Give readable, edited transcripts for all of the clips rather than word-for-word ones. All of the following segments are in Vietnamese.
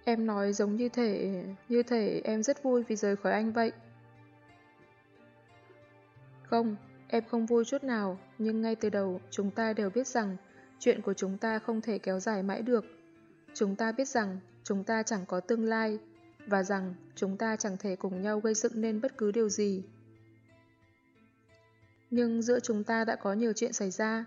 Em nói giống như thể em rất vui vì rời khỏi anh vậy. Không, em không vui chút nào, nhưng ngay từ đầu chúng ta đều biết rằng chuyện của chúng ta không thể kéo dài mãi được. Chúng ta biết rằng chúng ta chẳng có tương lai, và rằng chúng ta chẳng thể cùng nhau gây dựng nên bất cứ điều gì. Nhưng giữa chúng ta đã có nhiều chuyện xảy ra.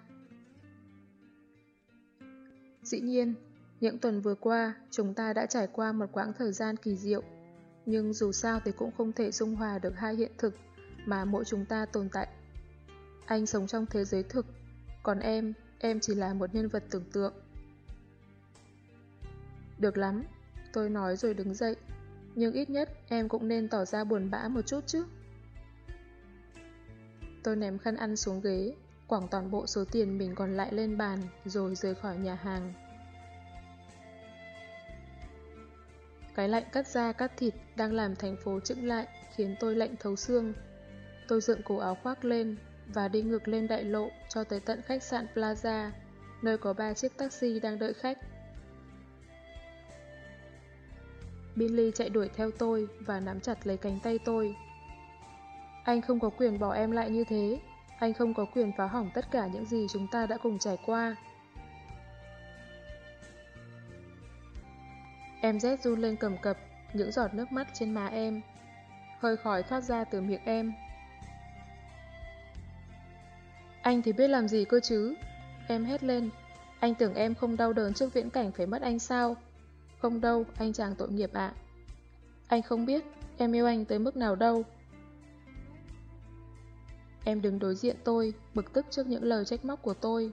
Dĩ nhiên, những tuần vừa qua, chúng ta đã trải qua một quãng thời gian kỳ diệu, nhưng dù sao thì cũng không thể dung hòa được hai hiện thực mà mỗi chúng ta tồn tại. Anh sống trong thế giới thực, còn em chỉ là một nhân vật tưởng tượng. Được lắm, tôi nói rồi đứng dậy, nhưng ít nhất em cũng nên tỏ ra buồn bã một chút chứ. Tôi ném khăn ăn xuống ghế, quẳng toàn bộ số tiền mình còn lại lên bàn rồi rời khỏi nhà hàng. Cái lạnh cắt da cắt thịt đang làm thành phố chững lại khiến tôi lạnh thấu xương. Tôi dựng cổ áo khoác lên và đi ngược lên đại lộ cho tới tận khách sạn Plaza, nơi có 3 chiếc taxi đang đợi khách. Billy chạy đuổi theo tôi và nắm chặt lấy cánh tay tôi. Anh không có quyền bỏ em lại như thế. Anh không có quyền phá hỏng tất cả những gì chúng ta đã cùng trải qua. Em rét run lên cầm cập, những giọt nước mắt trên má em. Hơi khói thoát ra từ miệng em. Anh thì biết làm gì cơ chứ? Em hét lên. Anh tưởng em không đau đớn trước viễn cảnh phải mất anh sao? Không đâu, anh chàng tội nghiệp ạ. Anh không biết, em yêu anh tới mức nào đâu. Em đứng đối diện tôi, bực tức trước những lời trách móc của tôi.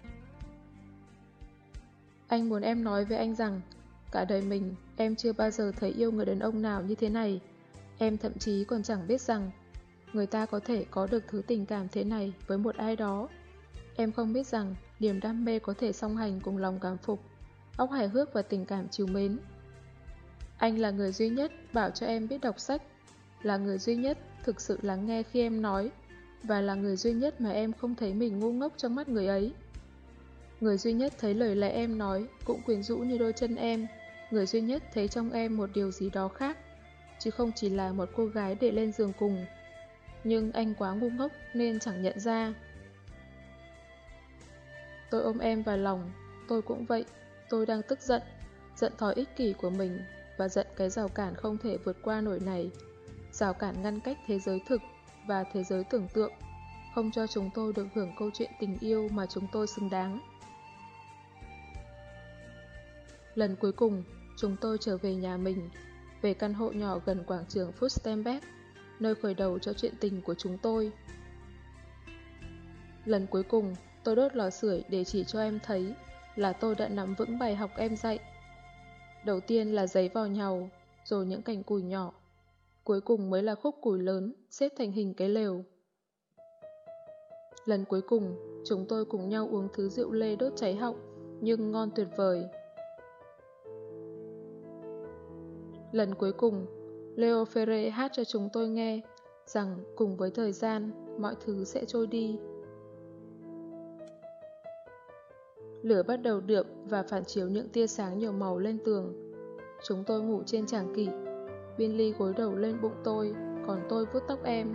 Anh muốn em nói với anh rằng, cả đời mình, em chưa bao giờ thấy yêu người đàn ông nào như thế này. Em thậm chí còn chẳng biết rằng, người ta có thể có được thứ tình cảm thế này với một ai đó. Em không biết rằng, niềm đam mê có thể song hành cùng lòng cảm phục, óc hài hước và tình cảm trìu mến. Anh là người duy nhất bảo cho em biết đọc sách, là người duy nhất thực sự lắng nghe khi em nói, và là người duy nhất mà em không thấy mình ngu ngốc trong mắt người ấy. Người duy nhất thấy lời lẽ em nói cũng quyến rũ như đôi chân em, người duy nhất thấy trong em một điều gì đó khác, chứ không chỉ là một cô gái để lên giường cùng. Nhưng anh quá ngu ngốc nên chẳng nhận ra. Tôi ôm em vào lòng, tôi cũng vậy, tôi đang tức giận, giận thói ích kỷ của mình và giận cái rào cản không thể vượt qua nổi này, rào cản ngăn cách thế giới thực và thế giới tưởng tượng, không cho chúng tôi được hưởng câu chuyện tình yêu mà chúng tôi xứng đáng. Lần cuối cùng, chúng tôi trở về nhà mình, về căn hộ nhỏ gần quảng trường Furstenberg, nơi khởi đầu cho chuyện tình của chúng tôi. Lần cuối cùng, tôi đốt lò sưởi để chỉ cho em thấy là tôi đã nắm vững bài học em dạy. Đầu tiên là giấy vò nhàu, rồi những cành củi nhỏ. Cuối cùng mới là khúc củi lớn, xếp thành hình cái lều. Lần cuối cùng, chúng tôi cùng nhau uống thứ rượu lê đốt cháy họng, nhưng ngon tuyệt vời. Lần cuối cùng, Leo Ferre hát cho chúng tôi nghe rằng cùng với thời gian, mọi thứ sẽ trôi đi. Lửa bắt đầu đượm và phản chiếu những tia sáng nhiều màu lên tường. Chúng tôi ngủ trên tràng kỷ. Billy gối đầu lên bụng tôi, còn tôi vuốt tóc em.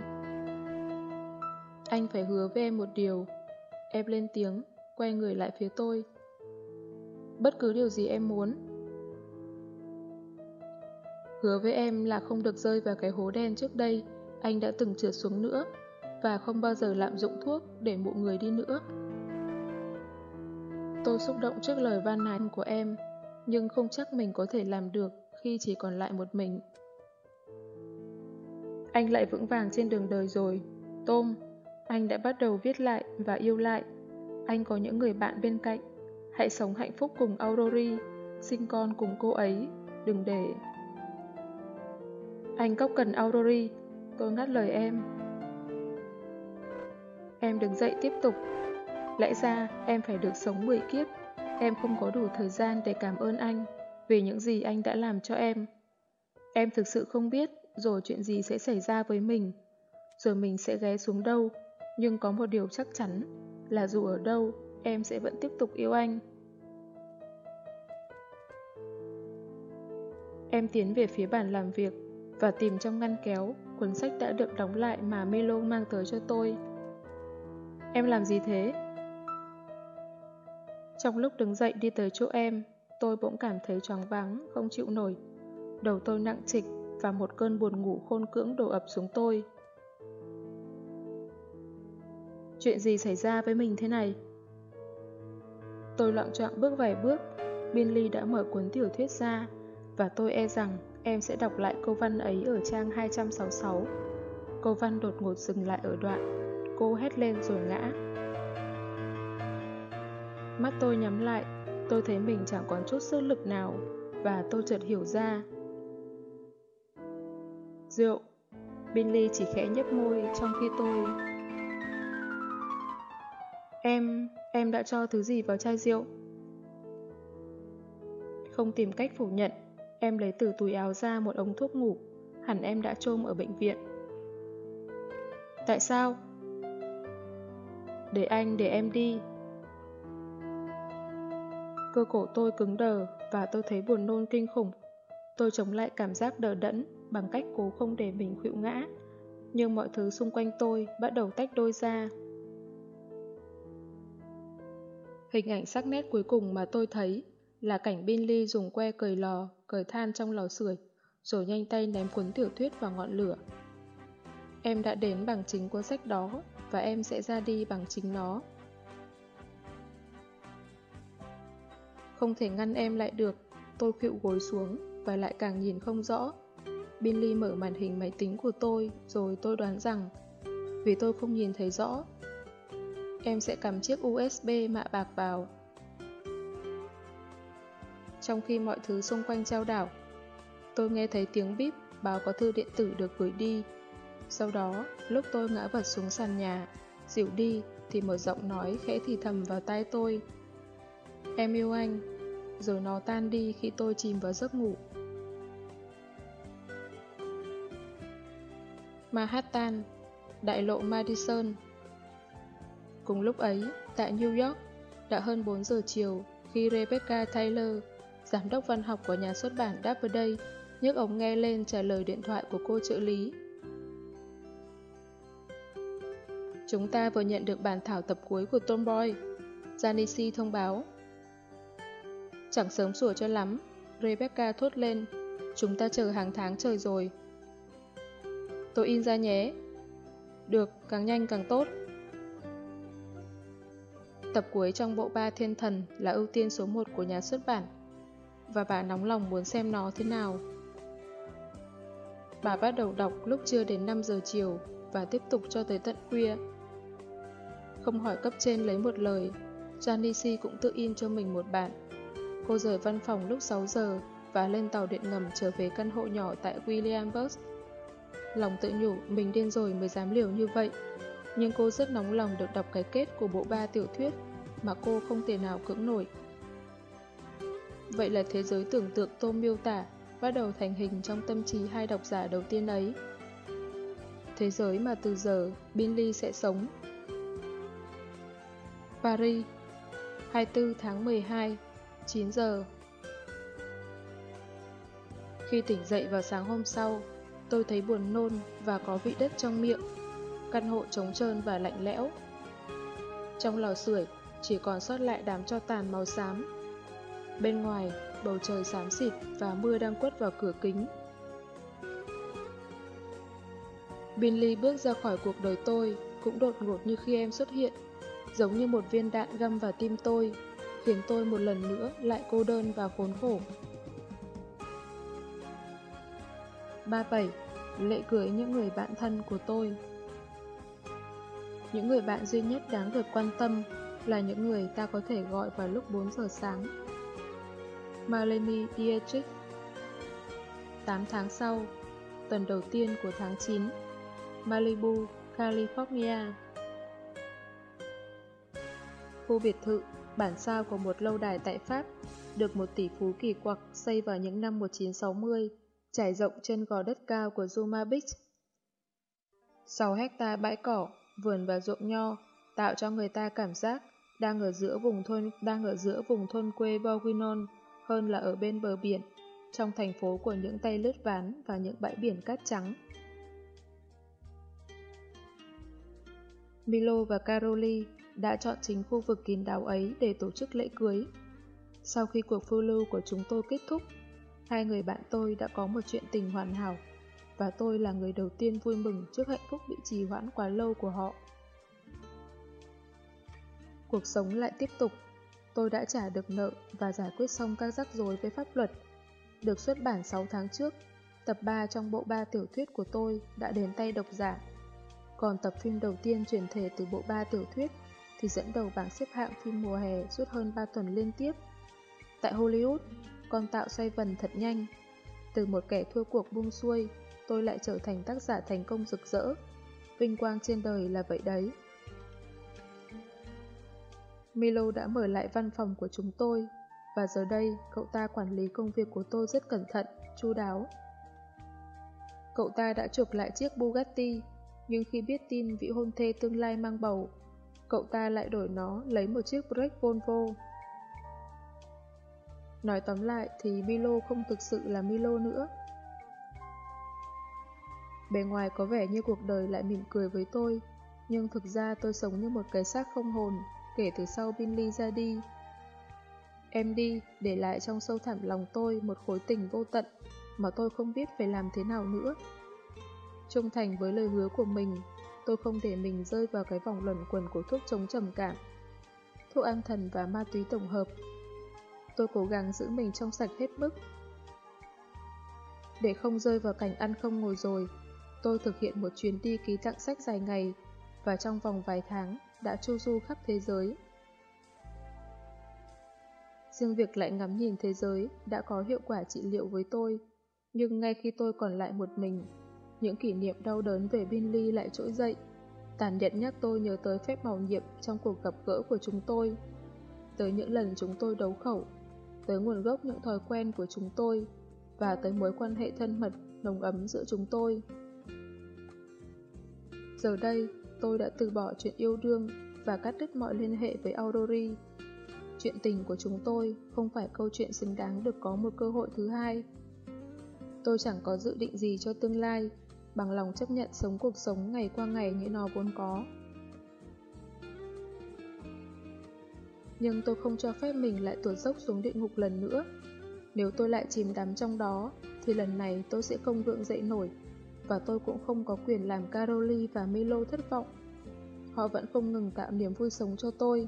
Anh phải hứa với em một điều. Em lên tiếng, quay người lại phía tôi. Bất cứ điều gì em muốn. Hứa với em là không được rơi vào cái hố đen trước đây anh đã từng trượt xuống nữa, và không bao giờ lạm dụng thuốc để mụ người đi nữa. Tôi xúc động trước lời van nàn của em, nhưng không chắc mình có thể làm được khi chỉ còn lại một mình. Anh lại vững vàng trên đường đời rồi, Tom. Anh đã bắt đầu viết lại và yêu lại. Anh có những người bạn bên cạnh. Hãy sống hạnh phúc cùng Aurori, sinh con cùng cô ấy. Đừng để... Anh cóc cần Aurori. Tôi ngắt lời em. Em đứng dậy tiếp tục. Lẽ ra em phải được sống 10 kiếp. Em không có đủ thời gian để cảm ơn anh vì những gì anh đã làm cho em. Em thực sự không biết rồi chuyện gì sẽ xảy ra với mình, rồi mình sẽ ghé xuống đâu. Nhưng có một điều chắc chắn là dù ở đâu, em sẽ vẫn tiếp tục yêu anh. Em tiến về phía bàn làm việc và tìm trong ngăn kéo cuốn sách đã được đóng lại mà Milo mang tới cho tôi. Em làm gì thế? Trong lúc đứng dậy đi tới chỗ em, tôi bỗng cảm thấy choáng váng, không chịu nổi. Đầu tôi nặng trịch và một cơn buồn ngủ khôn cưỡng đổ ập xuống tôi. Chuyện gì xảy ra với mình thế này? Tôi loạng choạng bước vài bước, Binley đã mở cuốn tiểu thuyết ra và tôi e rằng em sẽ đọc lại câu văn ấy ở trang 266. Câu văn đột ngột dừng lại ở đoạn cô hét lên rồi ngã. Mắt tôi nhắm lại, tôi thấy mình chẳng còn chút sức lực nào và tôi chợt hiểu ra. Rượu. Binley chỉ khẽ nhếch môi trong khi tôi... Em đã cho thứ gì vào chai rượu? Không tìm cách phủ nhận, em lấy từ túi áo ra một ống thuốc ngủ, hẳn em đã chôm ở bệnh viện. Tại sao? Để em đi. Cơ cổ tôi cứng đờ và tôi thấy buồn nôn kinh khủng. Tôi chống lại cảm giác đờ đẫn bằng cách cố không để mình khuỵu ngã, nhưng mọi thứ xung quanh tôi bắt đầu tách đôi ra. Hình ảnh sắc nét cuối cùng mà tôi thấy là cảnh Binley dùng que cởi than trong lò sưởi, rồi nhanh tay ném cuốn tiểu thuyết vào ngọn lửa. Em đã đến bằng chính cuốn sách đó và em sẽ ra đi bằng chính nó. Không thể ngăn em lại được, tôi khuỵu gối xuống và lại càng nhìn không rõ. Binley mở màn hình máy tính của tôi, rồi tôi đoán rằng, vì tôi không nhìn thấy rõ, em sẽ cắm chiếc USB mạ bạc vào. Trong khi mọi thứ xung quanh chao đảo, tôi nghe thấy tiếng bíp báo có thư điện tử được gửi đi. Sau đó, lúc tôi ngã vật xuống sàn nhà, dịu đi thì một giọng nói khẽ thì thầm vào tai tôi. Em yêu anh, rồi nó tan đi khi tôi chìm vào giấc ngủ. Manhattan, đại lộ Madison. Cùng lúc ấy, tại New York, đã hơn 4 giờ chiều khi Rebecca Taylor, giám đốc văn học của nhà xuất bản Doubleday, nhấc ống nghe lên trả lời điện thoại của cô trợ lý. Chúng ta vừa nhận được bản thảo tập cuối của Tomboy, Janice thông báo. Chẳng sớm sủa cho lắm, Rebecca thốt lên. Chúng ta chờ hàng tháng trời rồi. Tôi in ra nhé. Được, càng nhanh càng tốt. Tập cuối trong bộ ba thiên thần là ưu tiên số 1 của nhà xuất bản, và bà nóng lòng muốn xem nó thế nào. Bà bắt đầu đọc lúc chưa đến 5 giờ chiều và tiếp tục cho tới tận khuya. Không hỏi cấp trên lấy một lời, Janice cũng tự in cho mình một bản. Cô rời văn phòng lúc 6 giờ và lên tàu điện ngầm trở về căn hộ nhỏ tại Williamsburg. Lòng tự nhủ mình điên rồi mới dám liều như vậy, nhưng cô rất nóng lòng được đọc cái kết của bộ ba tiểu thuyết mà cô không thể nào cưỡng nổi. Vậy là thế giới tưởng tượng Tom miêu tả bắt đầu thành hình trong tâm trí hai độc giả đầu tiên ấy. Thế giới mà từ giờ Binley sẽ sống. Paris, 24 tháng 12, 9 giờ. Khi tỉnh dậy vào sáng hôm sau, tôi thấy buồn nôn và có vị đất trong miệng. Căn hộ trống trơn và lạnh lẽo. Trong lò sưởi chỉ còn sót lại đám tro tàn màu xám. Bên ngoài, bầu trời xám xịt và mưa đang quất vào cửa kính. Binley bước ra khỏi cuộc đời tôi cũng đột ngột như khi em xuất hiện, giống như một viên đạn găm vào tim tôi, khiến tôi một lần nữa lại cô đơn và khốn khổ. 37. Lễ cưới những người bạn thân của tôi. Những người bạn duy nhất đáng được quan tâm là những người ta có thể gọi vào lúc 4 giờ sáng. Marlene Dietrich. 8 tháng sau, tuần đầu tiên của tháng 9, Malibu, California. Khu biệt thự, bản sao của một lâu đài tại Pháp, được một tỷ phú kỳ quặc xây vào những năm 1960, trải rộng trên gò đất cao của Zuma Beach. 6 hecta bãi cỏ, vườn và ruộng nho tạo cho người ta cảm giác đang ở giữa vùng thôn quê Bourguignon hơn là ở bên bờ biển, trong thành phố của những tay lướt ván và những bãi biển cát trắng. Milo và Carolee đã chọn chính khu vực kín đáo ấy để tổ chức lễ cưới. Sau khi cuộc phiêu lưu của chúng tôi kết thúc, hai người bạn tôi đã có một chuyện tình hoàn hảo, và tôi là người đầu tiên vui mừng trước hạnh phúc bị trì hoãn quá lâu của họ. Cuộc sống lại tiếp tục. Tôi đã trả được nợ và giải quyết xong các rắc rối với pháp luật. Được xuất bản 6 tháng trước, tập 3 trong bộ 3 tiểu thuyết của tôi đã đến tay độc giả. Còn tập phim đầu tiên chuyển thể từ bộ 3 tiểu thuyết thì dẫn đầu bảng xếp hạng phim mùa hè suốt hơn 3 tuần liên tiếp. Tại Hollywood, con tạo xoay vần thật nhanh. Từ một kẻ thua cuộc buông xuôi, tôi lại trở thành tác giả thành công rực rỡ. Vinh quang trên đời là vậy đấy. Milo đã mở lại văn phòng của chúng tôi, và giờ đây cậu ta quản lý công việc của tôi rất cẩn thận, chu đáo. Cậu ta đã chụp lại chiếc Bugatti, nhưng khi biết tin vị hôn thê tương lai mang bầu, cậu ta lại đổi nó lấy một chiếc Break Volvo. Nói tóm lại thì Milo không thực sự là Milo nữa. Bề ngoài có vẻ như cuộc đời lại mỉm cười với tôi, nhưng thực ra tôi sống như một cái xác không hồn kể từ sau Binley ra đi. Em đi, để lại trong sâu thẳm lòng tôi một khối tình vô tận mà tôi không biết phải làm thế nào nữa. Trung thành với lời hứa của mình, tôi không để mình rơi vào cái vòng luẩn quẩn của thuốc chống trầm cảm, thuốc an thần và ma túy tổng hợp. Tôi cố gắng giữ mình trong sạch hết mức. Để không rơi vào cảnh ăn không ngồi rồi, tôi thực hiện một chuyến đi ký tặng sách dài ngày, và trong vòng vài tháng đã chu du khắp thế giới. Riêng việc lại ngắm nhìn thế giới đã có hiệu quả trị liệu với tôi, nhưng ngay khi tôi còn lại một mình, những kỷ niệm đau đớn về Binley lại trỗi dậy, tàn nhẫn nhắc tôi nhớ tới phép màu nhiệm trong cuộc gặp gỡ của chúng tôi, tới những lần chúng tôi đấu khẩu, tới nguồn gốc những thói quen của chúng tôi, và tới mối quan hệ thân mật, nồng ấm giữa chúng tôi. Giờ đây, tôi đã từ bỏ chuyện yêu đương và cắt đứt mọi liên hệ với Audrey. Chuyện tình của chúng tôi không phải câu chuyện xứng đáng được có một cơ hội thứ hai. Tôi chẳng có dự định gì cho tương lai, bằng lòng chấp nhận sống cuộc sống ngày qua ngày như nó vốn có. Nhưng tôi không cho phép mình lại tuột dốc xuống địa ngục lần nữa. Nếu tôi lại chìm đắm trong đó, thì lần này tôi sẽ không gượng dậy nổi, và tôi cũng không có quyền làm Carolee và Milo thất vọng. Họ vẫn không ngừng tạo niềm vui sống cho tôi.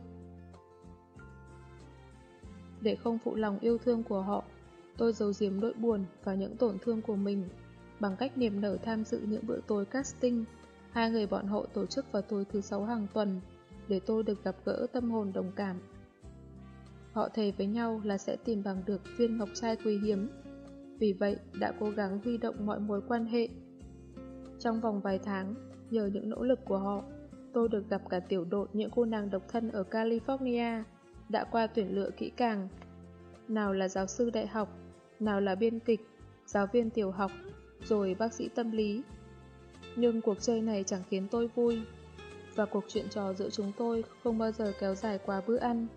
Để không phụ lòng yêu thương của họ, tôi giấu giếm nỗi buồn và những tổn thương của mình bằng cách niềm nở tham dự những bữa tối casting hai người bọn họ tổ chức vào tối thứ 6 hàng tuần, để tôi được gặp gỡ tâm hồn đồng cảm. Họ thề với nhau là sẽ tìm bằng được viên ngọc trai quý hiếm, vì vậy đã cố gắng huy động mọi mối quan hệ. Trong vòng vài tháng, nhờ những nỗ lực của họ, tôi được gặp cả tiểu đội những cô nàng độc thân ở California đã qua tuyển lựa kỹ càng. Nào là giáo sư đại học, nào là biên kịch, giáo viên tiểu học, rồi bác sĩ tâm lý. Nhưng cuộc chơi này chẳng khiến tôi vui, và cuộc chuyện trò giữa chúng tôi không bao giờ kéo dài qua bữa ăn.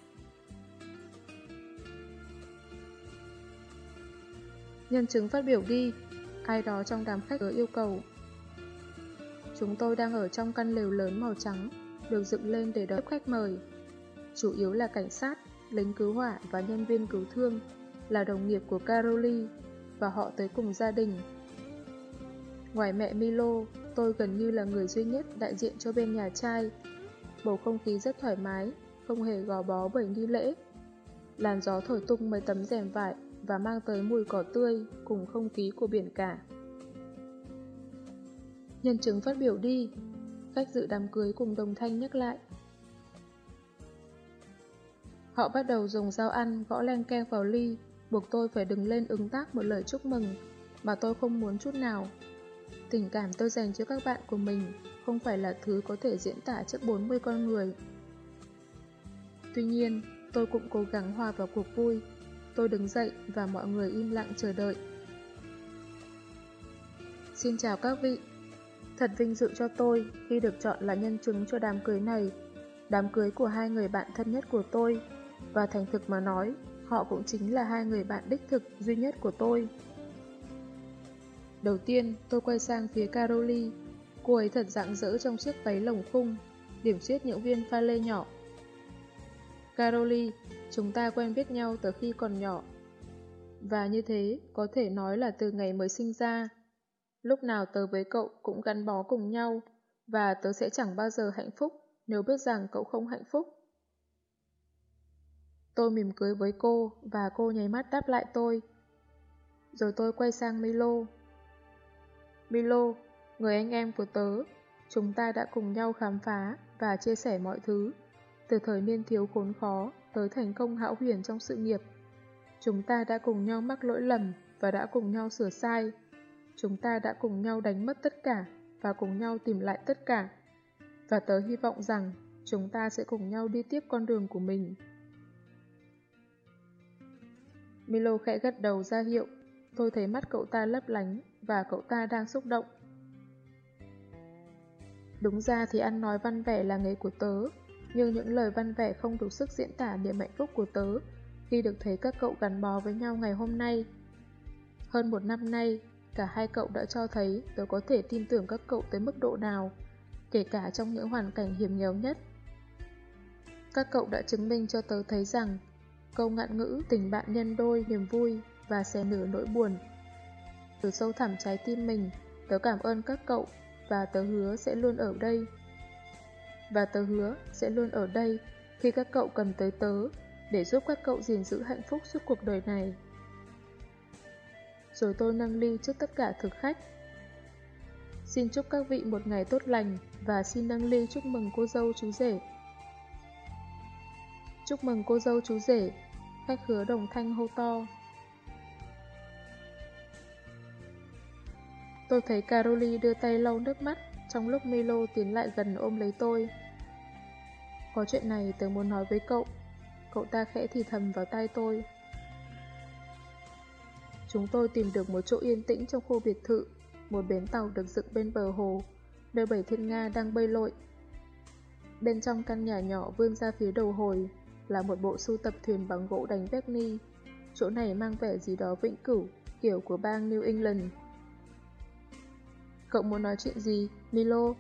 Nhân chứng phát biểu đi, ai đó trong đám khách yêu cầu. Chúng tôi đang ở trong căn lều lớn màu trắng, được dựng lên để đón khách mời. Chủ yếu là cảnh sát, lính cứu hỏa và nhân viên cứu thương, là đồng nghiệp của Carolee, và họ tới cùng gia đình. Ngoài mẹ Milo, tôi gần như là người duy nhất đại diện cho bên nhà trai. Bầu không khí rất thoải mái, không hề gò bó bởi nghi lễ. Làn gió thổi tung mấy tấm rèm vải và mang tới mùi cỏ tươi cùng không khí của biển cả. Nhân chứng phát biểu đi, khách dự đám cưới cùng đồng thanh nhắc lại. Họ bắt đầu dùng dao ăn gõ len keng vào ly, buộc tôi phải đứng lên ứng tác một lời chúc mừng mà tôi không muốn chút nào. Tình cảm tôi dành cho các bạn của mình không phải là thứ có thể diễn tả trước 40 con người. Tuy nhiên, tôi cũng cố gắng hòa vào cuộc vui. Tôi đứng dậy và mọi người im lặng chờ đợi. Xin chào các vị. Thật vinh dự cho tôi khi được chọn là nhân chứng cho đám cưới này, đám cưới của hai người bạn thân nhất của tôi. Và thành thực mà nói, Họ cũng chính là hai người bạn đích thực duy nhất của tôi. Đầu tiên, tôi quay sang phía Caroly. Cô ấy thật rạng rỡ trong chiếc váy lồng khung, điểm xuyết những viên pha lê nhỏ. Caroly, chúng ta quen biết nhau từ khi còn nhỏ. Và như thế, có thể nói là từ ngày mới sinh ra. Lúc nào tớ với cậu cũng gắn bó cùng nhau, và tớ sẽ chẳng bao giờ hạnh phúc nếu biết rằng cậu không hạnh phúc. Tôi mỉm cười với cô, và cô nháy mắt đáp lại tôi. Rồi tôi quay sang Milo. Milo, người anh em của tớ, chúng ta đã cùng nhau khám phá và chia sẻ mọi thứ, từ thời niên thiếu khốn khó tới thành công hão huyền trong sự nghiệp. Chúng ta đã cùng nhau mắc lỗi lầm và đã cùng nhau sửa sai. Chúng ta đã cùng nhau đánh mất tất cả và cùng nhau tìm lại tất cả. Và tớ hy vọng rằng chúng ta sẽ cùng nhau đi tiếp con đường của mình. Milo khẽ gật đầu ra hiệu. Tôi thấy mắt cậu ta lấp lánh và cậu ta đang xúc động. Đúng ra thì ăn nói văn vẻ là nghề của tớ, nhưng những lời văn vẻ không đủ sức diễn tả niềm hạnh phúc của tớ khi được thấy các cậu gắn bó với nhau ngày hôm nay. Hơn một năm nay, cả hai cậu đã cho thấy tớ có thể tin tưởng các cậu tới mức độ nào, kể cả trong những hoàn cảnh hiểm nghèo nhất. Các cậu đã chứng minh cho tớ thấy rằng câu ngạn ngữ tình bạn nhân đôi niềm vui và xẻ nửa nỗi buồn. Từ sâu thẳm trái tim mình, tớ cảm ơn các cậu và tớ hứa sẽ luôn ở đây. Và tớ hứa sẽ luôn ở đây khi các cậu cần tới tớ để giúp các cậu gìn giữ hạnh phúc suốt cuộc đời này. Rồi tôi nâng ly trước tất cả thực khách. Xin chúc các vị một ngày tốt lành và xin nâng ly chúc mừng cô dâu chú rể. Chúc mừng cô dâu chú rể, khách khứa đồng thanh hô to. Tôi thấy Caroly đưa tay lau nước mắt trong lúc Milo tiến lại gần ôm lấy tôi. Có chuyện này tớ muốn nói với cậu. Cậu ta khẽ thì thầm vào tai tôi. Chúng tôi tìm được một chỗ yên tĩnh trong khu biệt thự, một bến tàu được dựng bên bờ hồ, nơi 7 thiên nga đang bơi lội. Bên trong căn nhà nhỏ vươn ra phía đầu hồi là một bộ sưu tập thuyền bằng gỗ đánh Vecni. Chỗ này mang vẻ gì đó vĩnh cửu, kiểu của bang New England. Cậu muốn nói chuyện gì, Milo?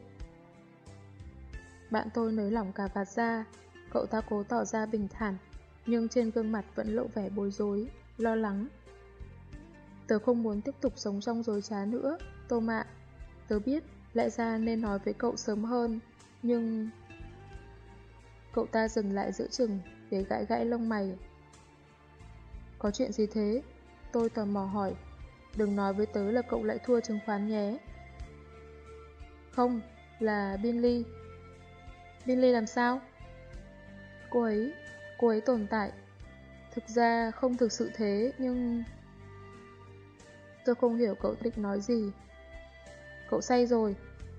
Bạn tôi nới lỏng cà vạt ra, cậu ta cố tỏ ra bình thản, nhưng trên gương mặt vẫn lộ vẻ bối rối, lo lắng. Tớ không muốn tiếp tục sống trong dối trá nữa, Tom ạ. Tớ biết lẽ ra nên nói với cậu sớm hơn, nhưng... Cậu ta dừng lại giữa chừng để gãi gãi lông mày. Có chuyện gì thế? Tôi tò mò hỏi. Đừng nói với tớ là cậu lại thua chứng khoán nhé. Không, là Binley. Binley làm sao? Cô ấy tồn tại. Thực ra không thực sự thế, nhưng... Tôi không hiểu cậu định nói gì. Cậu say rồi.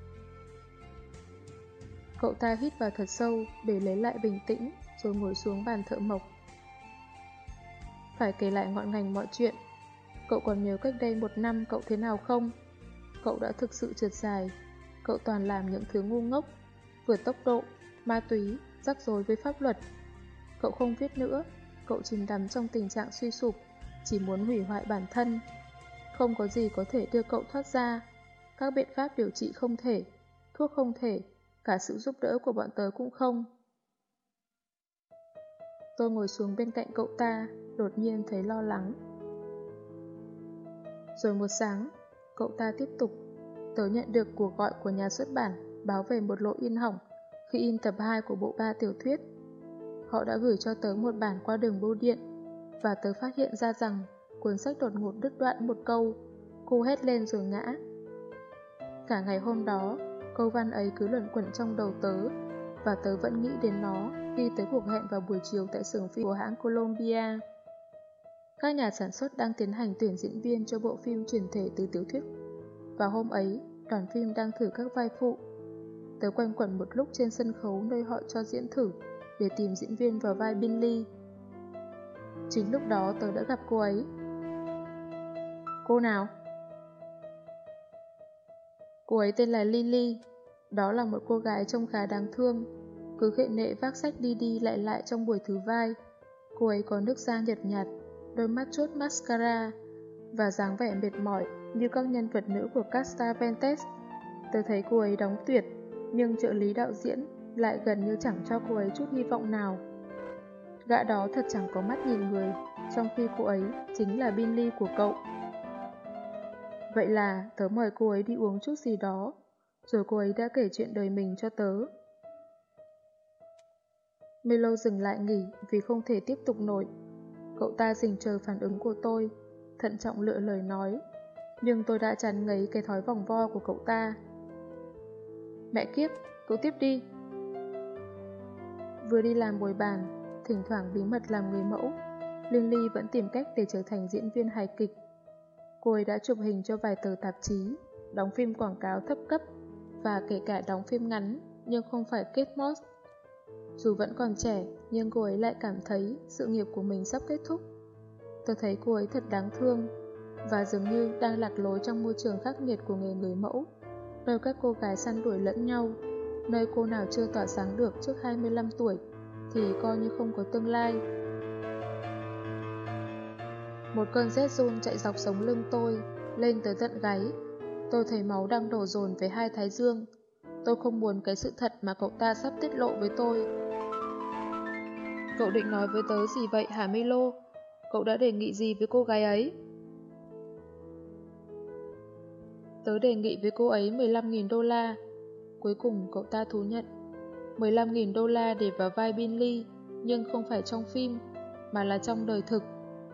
Cậu ta hít vào thật sâu để lấy lại bình tĩnh, rồi ngồi xuống bàn thợ mộc. Phải kể lại ngọn ngành mọi chuyện. Cậu còn nhớ cách đây 1 năm cậu thế nào không? Cậu đã thực sự trượt dài. Cậu toàn làm những thứ ngu ngốc, vượt tốc độ, ma túy, rắc rối với pháp luật. Cậu không viết nữa. Cậu chìm đắm trong tình trạng suy sụp, chỉ muốn hủy hoại bản thân. Không có gì có thể đưa cậu thoát ra. Các biện pháp điều trị không thể, thuốc không thể, cả sự giúp đỡ của bọn tớ cũng không. Tôi ngồi xuống bên cạnh cậu ta, đột nhiên thấy lo lắng. Rồi một sáng, cậu ta tiếp tục. Tớ nhận được cuộc gọi của nhà xuất bản báo về một lỗi in hỏng khi in tập 2 của bộ 3 tiểu thuyết. Họ đã gửi cho tớ một bản qua đường bưu điện, và tớ phát hiện ra rằng cuốn sách đột ngột đứt đoạn một câu. Cô hét lên rồi ngã. Cả ngày hôm đó, câu văn ấy cứ luẩn quẩn trong đầu tớ, và tớ vẫn nghĩ đến nó khi tới cuộc hẹn vào buổi chiều tại xưởng phim của hãng Columbia. Các nhà sản xuất đang tiến hành tuyển diễn viên cho bộ phim chuyển thể từ tiểu thuyết. Và hôm ấy, đoàn phim đang thử các vai phụ. Tớ quanh quẩn một lúc trên sân khấu nơi họ cho diễn thử để tìm diễn viên vào vai Binley. Chính lúc đó tớ đã gặp cô ấy. Cô nào? Cô ấy tên là Lily. Đó là một cô gái trông khá đáng thương, cứ khệ nệ vác sách đi đi lại lại trong buổi thử vai. Cô ấy có nước da nhợt nhạt, đôi mắt chốt mascara và dáng vẻ mệt mỏi như các nhân vật nữ của Casta Ventes. Tôi thấy cô ấy đóng tuyệt, nhưng trợ lý đạo diễn lại gần như chẳng cho cô ấy chút hy vọng nào. Gã đó thật chẳng có mắt nhìn người, trong khi cô ấy chính là Binley của cậu. Vậy là tớ mời cô ấy đi uống chút gì đó, rồi cô ấy đã kể chuyện đời mình cho tớ. Milo dừng lại nghỉ vì không thể tiếp tục nổi. Cậu ta dình chờ phản ứng của tôi, thận trọng lựa lời nói, nhưng tôi đã chán ngấy cái thói vòng vo của cậu ta. Mẹ kiếp, cậu tiếp đi. Vừa đi làm bồi bàn, thỉnh thoảng bí mật làm người mẫu, Lily vẫn tìm cách để trở thành diễn viên hài kịch. Cô ấy đã chụp hình cho vài tờ tạp chí, đóng phim quảng cáo thấp cấp và kể cả đóng phim ngắn, nhưng không phải Kate Moss. Dù vẫn còn trẻ, nhưng cô ấy lại cảm thấy sự nghiệp của mình sắp kết thúc. Tôi thấy cô ấy thật đáng thương và dường như đang lạc lối trong môi trường khắc nghiệt của nghề người mẫu, nơi các cô gái săn đuổi lẫn nhau, nơi cô nào chưa tỏa sáng được trước 25 tuổi thì coi như không có tương lai. Một cơn rét run chạy dọc sống lưng tôi, lên tới tận gáy. Tôi thấy máu đang đổ dồn về hai thái dương. Tôi không muốn cái sự thật mà cậu ta sắp tiết lộ với tôi. Cậu định nói với tớ gì vậy hả Milo? Cậu đã đề nghị gì với cô gái ấy? Tớ đề nghị với cô ấy 15.000 đô la. Cuối cùng cậu ta thú nhận. 15.000 đô la để vào vai Binley, nhưng không phải trong phim, mà là trong đời thực.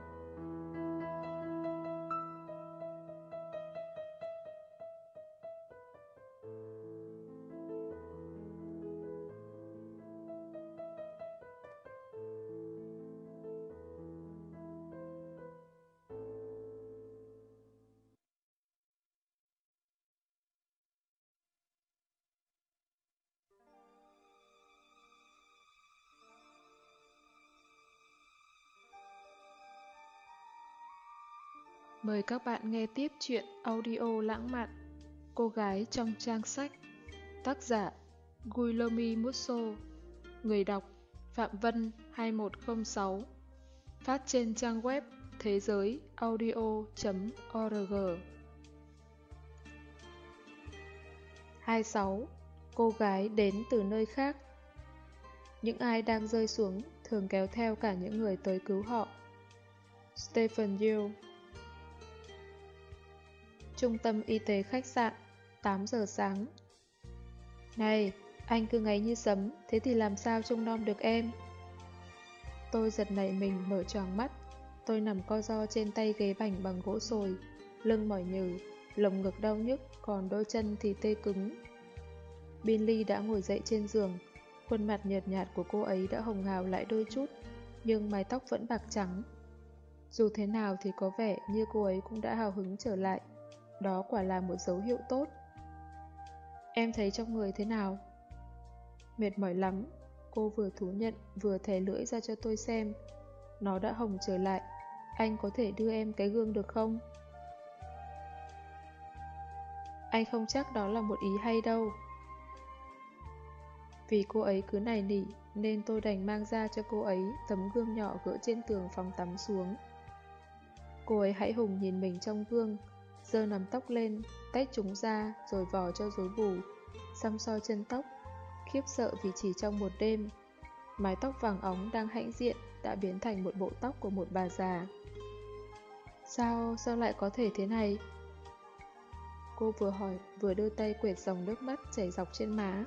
Mời các bạn nghe tiếp chuyện audio lãng mạn Cô gái trong trang sách. Tác giả Guillermo Musso. Người đọc Phạm Vân 2106. Phát trên trang web thế giới audio.org. 26. Cô gái đến từ nơi khác. Những ai đang rơi xuống thường kéo theo cả những người tới cứu họ. Stephen Yeun. Trung tâm y tế khách sạn, 8 giờ sáng. Này, anh cứ ngáy như sấm, thế thì làm sao trông nom được em? Tôi giật nảy mình mở choàng mắt. Tôi nằm co ro trên tay ghế bành bằng gỗ sồi, lưng mỏi nhừ, lồng ngực đau nhức, còn đôi chân thì tê cứng. Binley đã ngồi dậy trên giường. Khuôn mặt nhợt nhạt của cô ấy đã hồng hào lại đôi chút, nhưng mái tóc vẫn bạc trắng. Dù thế nào thì có vẻ như cô ấy cũng đã hào hứng trở lại. Đó quả là một dấu hiệu tốt. Em thấy trong người thế nào? Mệt mỏi lắm. Cô vừa thú nhận vừa thè lưỡi ra cho tôi xem. Nó đã hồng trở lại. Anh có thể đưa em cái gương được không? Anh không chắc đó là một ý hay đâu. Vì cô ấy cứ nài nỉ nên tôi đành mang ra cho cô ấy tấm gương nhỏ gỡ trên tường phòng tắm xuống. Cô ấy hãi hùng nhìn mình trong gương, giơ nắm tóc lên, tách chúng ra rồi vò cho rối bù, xăm soi chân tóc, khiếp sợ vì chỉ trong một đêm, mái tóc vàng óng đang hãnh diện đã biến thành một bộ tóc của một bà già. Sao lại có thể thế này? Cô vừa hỏi vừa đưa tay quệt dòng nước mắt chảy dọc trên má.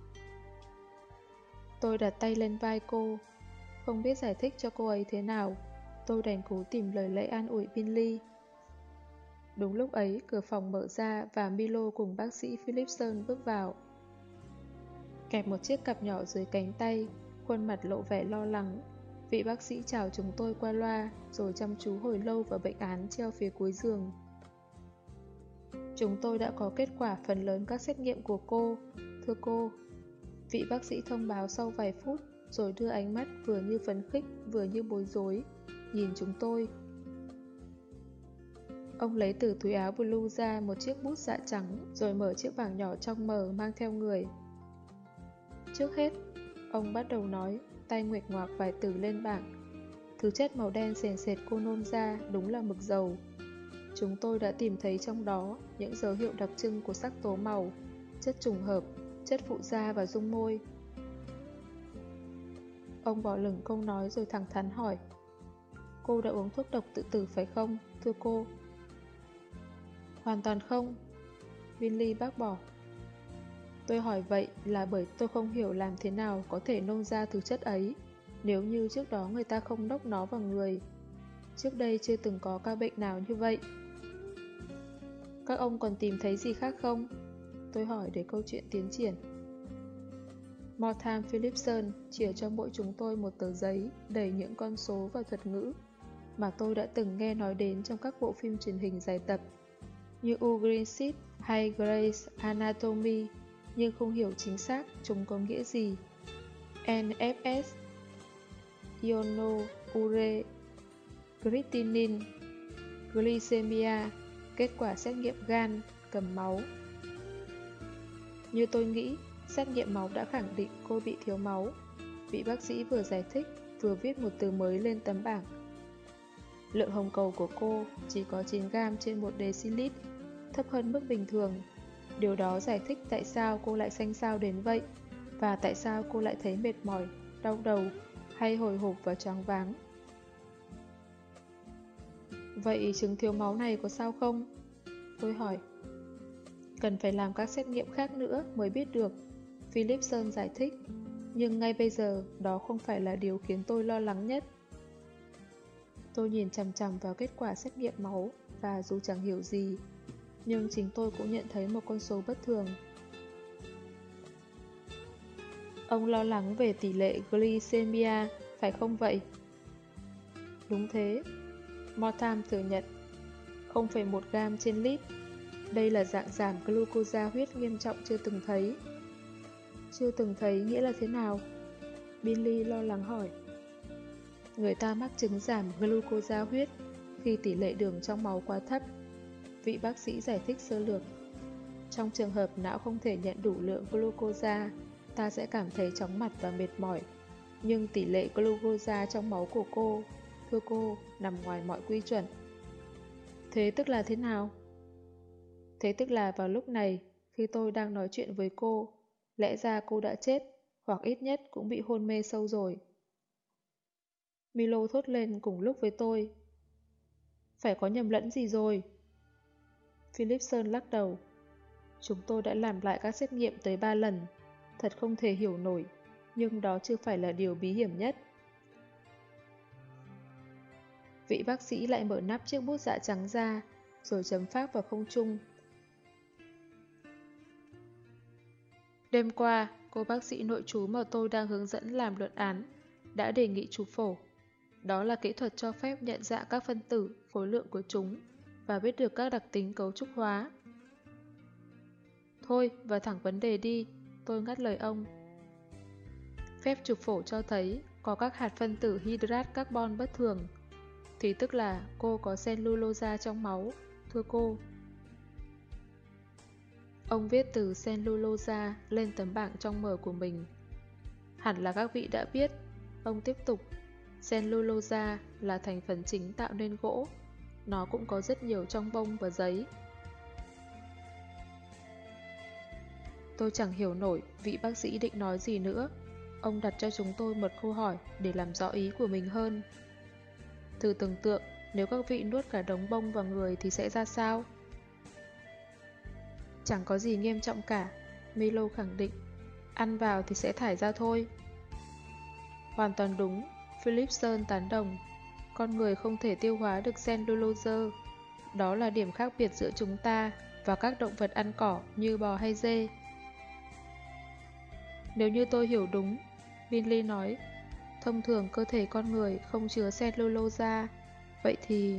Tôi đặt tay lên vai cô, không biết giải thích cho cô ấy thế nào. Tôi đành cố tìm lời lẽ an ủi Binley. Đúng lúc ấy, cửa phòng mở ra và Milo cùng bác sĩ Philipson bước vào. Kẹp một chiếc cặp nhỏ dưới cánh tay, khuôn mặt lộ vẻ lo lắng. Vị bác sĩ chào chúng tôi qua loa, rồi chăm chú hồi lâu vào bệnh án treo phía cuối giường. Chúng tôi đã có kết quả phần lớn các xét nghiệm của cô, thưa cô. Vị bác sĩ thông báo sau vài phút, rồi đưa ánh mắt vừa như phấn khích, vừa như bối rối, nhìn chúng tôi. Ông lấy từ túi áo blue ra một chiếc bút dạ trắng, rồi mở chiếc bảng nhỏ trong mờ mang theo người. Trước hết, ông bắt đầu nói, tay nguệch ngoạc vài từ lên bảng. Thứ chất màu đen sền sệt cô nôn ra đúng là mực dầu. Chúng tôi đã tìm thấy trong đó những dấu hiệu đặc trưng của sắc tố màu, chất trùng hợp, chất phụ da và dung môi. Ông bỏ lửng câu nói rồi thẳng thắn hỏi: Cô đã uống thuốc độc tự tử phải không, thưa cô? Hoàn toàn không, Binley bác bỏ. Tôi hỏi vậy là bởi tôi không hiểu làm thế nào có thể nôn ra thứ chất ấy, nếu như trước đó người ta không đốc nó vào người. Trước đây chưa từng có ca bệnh nào như vậy. Các ông còn tìm thấy gì khác không? Tôi hỏi để câu chuyện tiến triển. Mortham Philipson chia cho mỗi chúng tôi một tờ giấy đầy những con số và thuật ngữ mà tôi đã từng nghe nói đến trong các bộ phim truyền hình dài tập, như Ugrinship hay Grey's Anatomy, nhưng không hiểu chính xác chúng có nghĩa gì. NFS, iono, ure, creatinine, glycemia, kết quả xét nghiệm gan, cầm máu. Như tôi nghĩ, xét nghiệm máu đã khẳng định cô bị thiếu máu. Vị bác sĩ vừa giải thích, vừa viết một từ mới lên tấm bảng. Lượng hồng cầu của cô chỉ có 9 gram trên 1 dl, thấp hơn mức bình thường. Điều đó giải thích tại sao cô lại xanh xao đến vậy, và tại sao cô lại thấy mệt mỏi, đau đầu, hay hồi hộp và choáng váng. Vậy chứng thiếu máu này có sao không? Tôi hỏi. Cần phải làm các xét nghiệm khác nữa mới biết được, Philipson giải thích. Nhưng ngay bây giờ, đó không phải là điều khiến tôi lo lắng nhất. Tôi nhìn chằm chằm vào kết quả xét nghiệm máu, và dù chẳng hiểu gì, nhưng chính tôi cũng nhận thấy một con số bất thường. Ông lo lắng về tỷ lệ glycemia, phải không vậy? Đúng thế, Mortham thừa nhận. 0,1 gram trên lít. Đây là dạng giảm glucosa huyết nghiêm trọng chưa từng thấy. Chưa từng thấy nghĩa là thế nào? Binley lo lắng hỏi. Người ta mắc chứng giảm glucosa huyết khi tỷ lệ đường trong máu quá thấp. Vị bác sĩ giải thích sơ lược. Trong trường hợp não không thể nhận đủ lượng glucosa, ta sẽ cảm thấy chóng mặt và mệt mỏi. Nhưng tỷ lệ glucosa trong máu của cô, thưa cô, nằm ngoài mọi quy chuẩn. Thế tức là thế nào? Thế tức là vào lúc này, khi tôi đang nói chuyện với cô, lẽ ra cô đã chết, hoặc ít nhất cũng bị hôn mê sâu rồi. Milo thốt lên cùng lúc với tôi. Phải có nhầm lẫn gì rồi? Philipson lắc đầu. Chúng tôi đã làm lại các xét nghiệm tới 3 lần. Thật không thể hiểu nổi, nhưng đó chưa phải là điều bí hiểm nhất. Vị bác sĩ lại mở nắp chiếc bút dạ trắng ra, rồi chấm phác vào không trung. Đêm qua, cô bác sĩ nội trú mà tôi đang hướng dẫn làm luận án đã đề nghị chụp phổ. Đó là kỹ thuật cho phép nhận dạng các phân tử, khối lượng của chúng và biết được các đặc tính cấu trúc hóa. Thôi, vào thẳng vấn đề đi, tôi ngắt lời ông. Phép chụp phổ cho thấy có các hạt phân tử hydrat carbon bất thường, thì tức là cô có cellulosa trong máu, thưa cô. Ông viết từ cellulosa lên tấm bảng trong mờ của mình. Hẳn là các vị đã biết, ông tiếp tục. Cellulosa là thành phần chính tạo nên gỗ. Nó cũng có rất nhiều trong bông và giấy. Tôi chẳng hiểu nổi vị bác sĩ định nói gì nữa. Ông đặt cho chúng tôi một câu hỏi để làm rõ ý của mình hơn. Thử tưởng tượng, nếu các vị nuốt cả đống bông vào người thì sẽ ra sao? Chẳng có gì nghiêm trọng cả, Milo khẳng định. Ăn vào thì sẽ thải ra thôi. Hoàn toàn đúng, Philipson tán đồng. Con người không thể tiêu hóa được cellulose. Đó là điểm khác biệt giữa chúng ta và các động vật ăn cỏ như bò hay dê. Nếu như tôi hiểu đúng, Binley nói, thông thường cơ thể con người không chứa cellulose. Vậy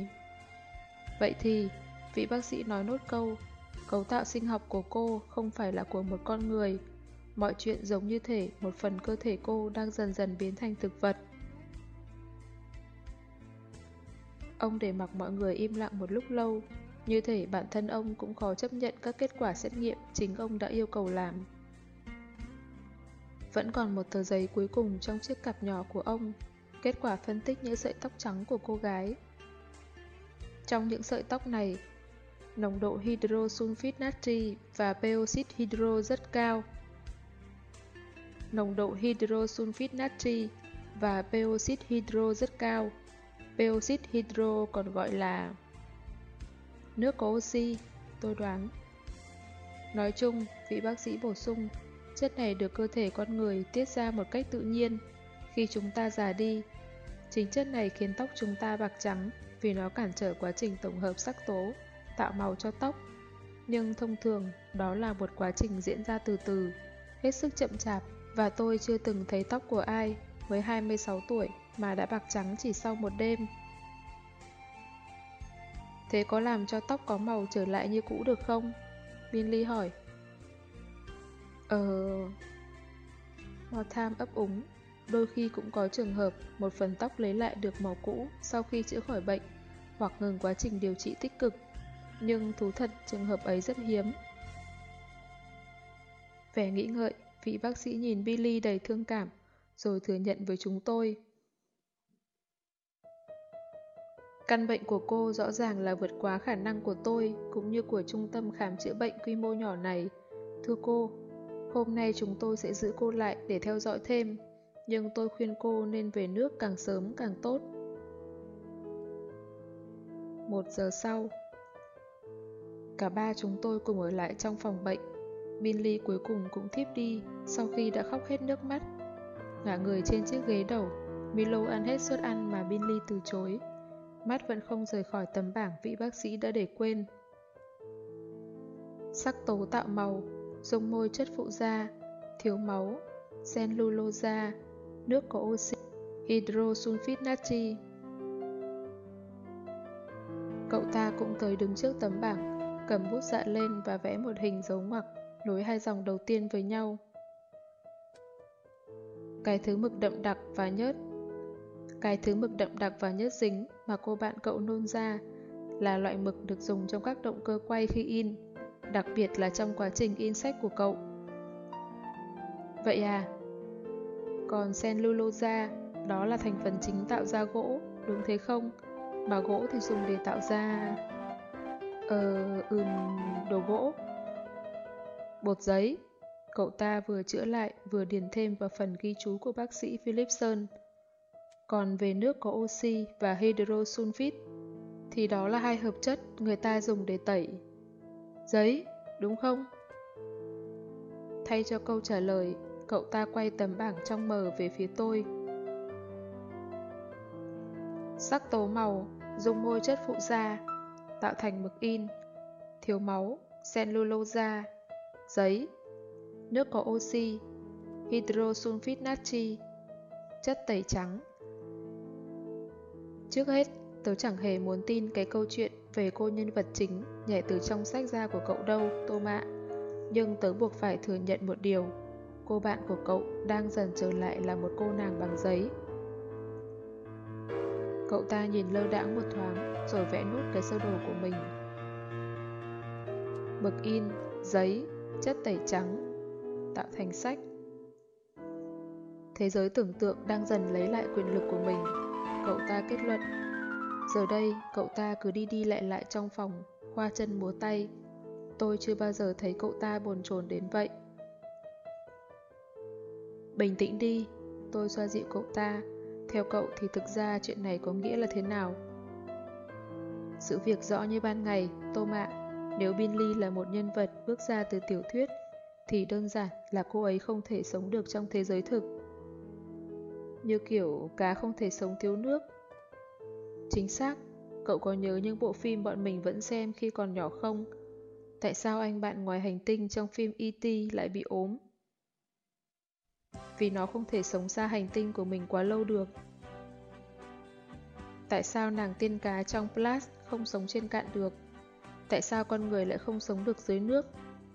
thì, vị bác sĩ nói nốt câu, cấu tạo sinh học của cô không phải là của một con người. Mọi chuyện giống như thể một phần cơ thể cô đang dần dần biến thành thực vật. Ông để mặc mọi người im lặng một lúc lâu, như thể bản thân ông cũng khó chấp nhận các kết quả xét nghiệm chính ông đã yêu cầu làm. Vẫn còn một tờ giấy cuối cùng trong chiếc cặp nhỏ của ông. Kết quả phân tích những sợi tóc trắng của cô gái. Trong những sợi tóc này, nồng độ hydrosulfit natri và peroxit hydro rất cao. Nồng độ hydrosulfit natri và peroxit hydro rất cao. Peroxit hydro còn gọi là nước có oxy, tôi đoán. Nói chung, vị bác sĩ bổ sung, chất này được cơ thể con người tiết ra một cách tự nhiên khi chúng ta già đi. Chính chất này khiến tóc chúng ta bạc trắng vì nó cản trở quá trình tổng hợp sắc tố, tạo màu cho tóc. Nhưng thông thường, đó là một quá trình diễn ra từ từ, hết sức chậm chạp, và tôi chưa từng thấy tóc của ai mới 26 tuổi mà đã bạc trắng chỉ sau một đêm. Thế có làm cho tóc có màu trở lại như cũ được không? Binley hỏi. Motham ấp úng. Đôi khi cũng có trường hợp một phần tóc lấy lại được màu cũ sau khi chữa khỏi bệnh hoặc ngừng quá trình điều trị tích cực. Nhưng thú thật trường hợp ấy rất hiếm. Vẻ nghĩ ngợi, vị bác sĩ nhìn Billy đầy thương cảm, rồi thừa nhận với chúng tôi. Căn bệnh của cô rõ ràng là vượt quá khả năng của tôi cũng như của trung tâm khám chữa bệnh quy mô nhỏ này. Thưa cô, hôm nay chúng tôi sẽ giữ cô lại để theo dõi thêm, nhưng tôi khuyên cô nên về nước càng sớm càng tốt. 1 giờ sau, cả ba chúng tôi cùng ở lại trong phòng bệnh. Binley cuối cùng cũng thiếp đi sau khi đã khóc hết nước mắt. Ngả người trên chiếc ghế đầu, Milo ăn hết suất ăn mà Binley từ chối. Mắt vẫn không rời khỏi tấm bảng vị bác sĩ đã để quên. Sắc tố tạo màu, dung môi chất phụ da, thiếu máu, cellulose, nước có oxy, hydrosulfit natri. Cậu ta cũng tới đứng trước tấm bảng, cầm bút dạ lên và vẽ một hình dấu ngoặc, nối hai dòng đầu tiên với nhau. Cái thứ mực đậm đặc và nhớt dính mà cô bạn cậu nôn ra là loại mực được dùng trong các động cơ quay khi in, đặc biệt là trong quá trình in sách của cậu. Vậy à? Còn cellulose, đó là thành phần chính tạo ra gỗ, đúng thế không? Mà gỗ thì dùng để tạo ra... đồ gỗ. Bột giấy. Cậu ta vừa chữa lại vừa điền thêm vào phần ghi chú của bác sĩ Philipson. Còn về nước có oxy và hydrosulfit thì đó là hai hợp chất người ta dùng để tẩy giấy, đúng không? Thay cho câu trả lời, cậu ta quay tấm bảng trong mờ về phía tôi. Sắc tố màu, dung môi chất phụ da, tạo thành mực in, thiếu máu, cellulose, giấy, nước có oxy, hydrosulfit natri, chất tẩy trắng. Trước hết, tớ chẳng hề muốn tin cái câu chuyện về cô nhân vật chính nhảy từ trong sách ra của cậu đâu, Tôm ạ. Nhưng tớ buộc phải thừa nhận một điều, cô bạn của cậu đang dần trở lại là một cô nàng bằng giấy. Cậu ta nhìn lơ đãng một thoáng, rồi vẽ nốt cái sơ đồ của mình. Mực in, giấy, chất tẩy trắng, tạo thành sách. Thế giới tưởng tượng đang dần lấy lại quyền lực của mình, cậu ta kết luận. Giờ đây, cậu ta cứ đi đi lại lại trong phòng, khoa chân múa tay. Tôi chưa bao giờ thấy cậu ta bồn chồn đến vậy. Bình tĩnh đi, tôi xoa dịu cậu ta. Theo cậu thì thực ra chuyện này có nghĩa là thế nào? Sự việc rõ như ban ngày, Tôm ạ. Nếu Binley là một nhân vật bước ra từ tiểu thuyết, thì đơn giản là cô ấy không thể sống được trong thế giới thực. Như kiểu cá không thể sống thiếu nước. Chính xác, cậu có nhớ những bộ phim bọn mình vẫn xem khi còn nhỏ không? Tại sao anh bạn ngoài hành tinh trong phim E.T. lại bị ốm? Vì nó không thể sống xa hành tinh của mình quá lâu được. Tại sao nàng tiên cá trong Blast không sống trên cạn được? Tại sao con người lại không sống được dưới nước?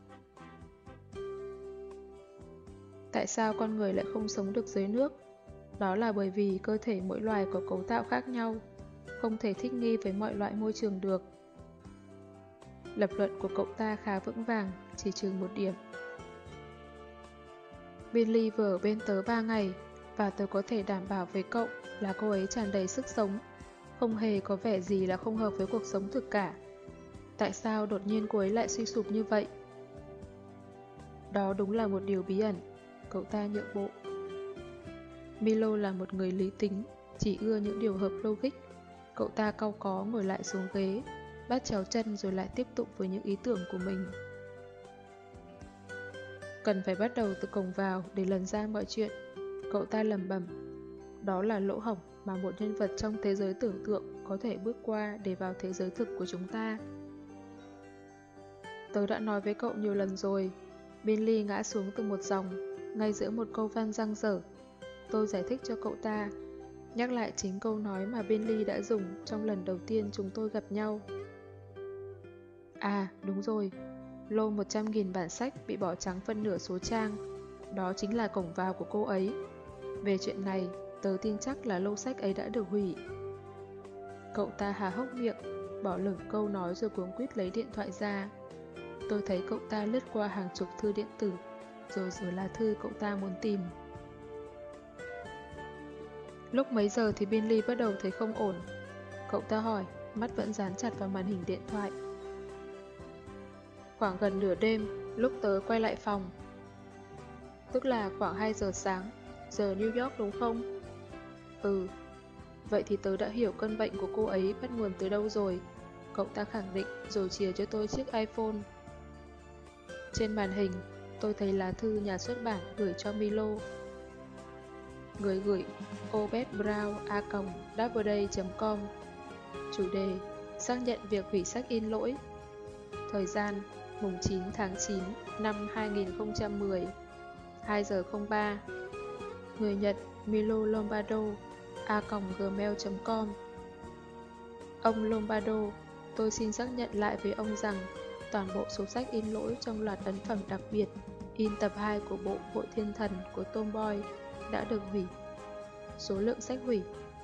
Tại sao con người lại không sống được dưới nước? Đó là bởi vì cơ thể mỗi loài có cấu tạo khác nhau, không thể thích nghi với mọi loại môi trường được. Lập luận của cậu ta khá vững vàng, chỉ trừ một điểm. Binley vừa ở bên tớ 3 ngày, Và tớ có thể đảm bảo với cậu là cô ấy tràn đầy sức sống, không hề có vẻ gì là không hợp với cuộc sống thực cả. Tại sao đột nhiên cô ấy lại suy sụp như vậy? Đó đúng là một điều bí ẩn, cậu ta nhượng bộ. Milo là một người lý tính, chỉ ưa những điều hợp logic. Cậu ta cau có ngồi lại xuống ghế, bắt chéo chân rồi lại tiếp tục với những ý tưởng của mình. Cần phải bắt đầu từ cổng vào để lần ra mọi chuyện, cậu ta lẩm bẩm. Đó là lỗ hổng mà một nhân vật trong thế giới tưởng tượng có thể bước qua để vào thế giới thực của chúng ta. Tớ đã nói với cậu nhiều lần rồi. Binley ngã xuống từ một dòng, ngay giữa một câu văn dang dở. Tôi giải thích cho cậu ta, nhắc lại chính câu nói mà Binley đã dùng trong lần đầu tiên chúng tôi gặp nhau. À, đúng rồi, lô 100.000 bản sách bị bỏ trắng phân nửa số trang. Đó chính là cổng vào của cô ấy. Về chuyện này, tớ tin chắc là lô sách ấy đã được hủy. Cậu ta há hốc miệng, bỏ lửng câu nói rồi cuống quýt lấy điện thoại ra. Tôi thấy cậu ta lướt qua hàng chục thư điện tử, rồi rửa lá thư cậu ta muốn tìm. Lúc mấy giờ thì Binley bắt đầu thấy không ổn. Cậu ta hỏi, mắt vẫn dán chặt vào màn hình điện thoại. Khoảng gần nửa đêm, lúc tớ quay lại phòng. Tức là khoảng 2 giờ sáng, giờ New York đúng không? Ừ. Vậy thì tớ đã hiểu cơn bệnh của cô ấy bắt nguồn từ đâu rồi. Cậu ta khẳng định rồi chìa cho tôi chiếc iPhone. Trên màn hình, tôi thấy lá thư nhà xuất bản gửi cho Milo. Người gửi obedbrown@doubleday.com. Chủ đề: xác nhận việc hủy sách in lỗi. Thời gian: mùng 9 tháng 9 năm 2010, 2 giờ 03. Người nhận: Milo Lombardo @gmail.com. Ông Lombardo, tôi xin xác nhận lại với ông rằng toàn bộ số sách in lỗi trong loạt ấn phẩm đặc biệt in tập 2 của bộ Hội Thiên Thần của Tomboy đã được hủy. Số lượng sách hủy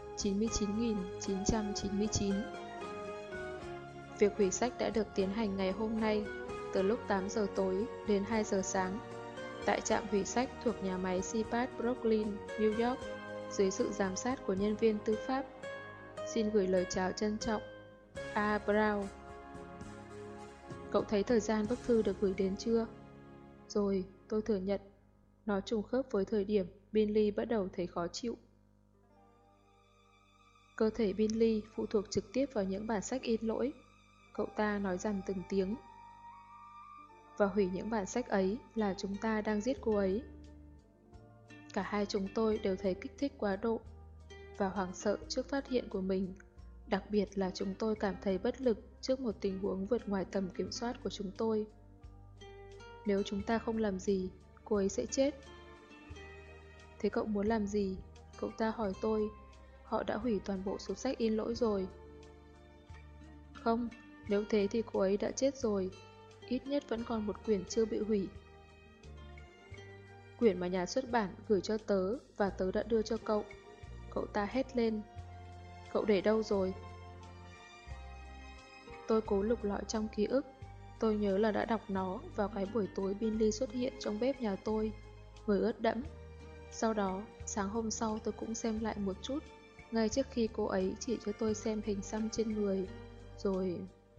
99.999. Việc hủy sách đã được tiến hành ngày hôm nay từ lúc 8 giờ tối đến 2 giờ sáng tại trạm hủy sách thuộc nhà máy CPAT Brooklyn, New York dưới sự giám sát của nhân viên tư pháp. Xin gửi lời chào trân trọng, A. Brown. Cậu thấy thời gian bức thư được gửi đến chưa? Rồi, tôi thừa nhận. Nó trùng khớp với thời điểm Binley bắt đầu thấy khó chịu. Cơ thể Binley phụ thuộc trực tiếp vào những bản sách in lỗi. Cậu ta nói dằn từng tiếng. Và hủy những bản sách ấy là chúng ta đang giết cô ấy. Cả hai chúng tôi đều thấy kích thích quá độ và hoảng sợ trước phát hiện của mình. Đặc biệt là chúng tôi cảm thấy bất lực trước một tình huống vượt ngoài tầm kiểm soát của chúng tôi. Nếu chúng ta không làm gì, cô ấy sẽ chết. Thế cậu muốn làm gì? Cậu ta hỏi tôi. Họ đã hủy toàn bộ số sách in lỗi rồi. Không, nếu thế thì cô ấy đã chết rồi. Ít nhất vẫn còn một quyển chưa bị hủy. Quyển mà nhà xuất bản gửi cho tớ và tớ đã đưa cho cậu. Cậu ta hét lên. Cậu để đâu rồi? Tôi cố lục lọi trong ký ức. Tôi nhớ là đã đọc nó vào cái buổi tối Binley xuất hiện trong bếp nhà tôi, người ướt đẫm. Sau đó, sáng hôm sau tôi cũng xem lại một chút, ngay trước khi cô ấy chỉ cho tôi xem hình xăm trên người. Rồi...